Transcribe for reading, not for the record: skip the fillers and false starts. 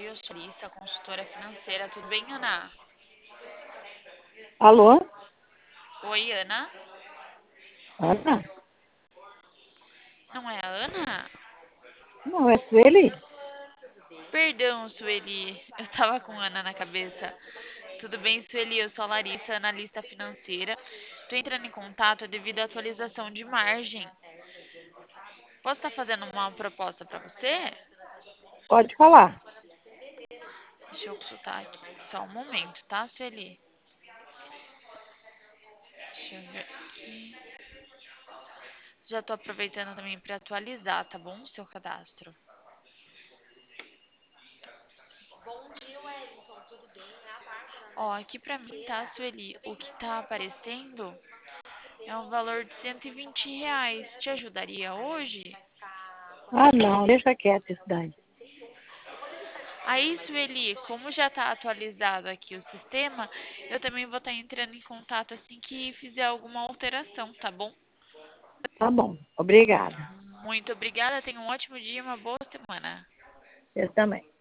eu sou Lisa, consultora financeira. Tudo bem, Ana? Alô? Oi, Ana? Ana? Não é a Ana? Não, é Sueli? Perdão, Sueli. Eu tava com Ana na cabeça. Tudo bem, Sueli? Eu sou a Larissa, analista financeira. Tô entrando em contato devido à atualização de margem. Posso estar fazendo uma proposta para você? Pode falar. Deixa eu consultar aqui. Só um momento, tá, Sueli? Deixa eu ver aqui. Já tô aproveitando também para atualizar, tá bom? O seu cadastro. Ó, aqui pra mim, tá, Sueli? O que tá aparecendo é um valor de R$ 120. Te ajudaria hoje? Ah, não, deixa quieto isso daí. Aí, Sueli, como já tá atualizado aqui o sistema, eu também vou estar entrando em contato assim que fizer alguma alteração, tá bom? Tá bom, obrigada. Muito obrigada, tenha um ótimo dia e uma boa semana. Eu também.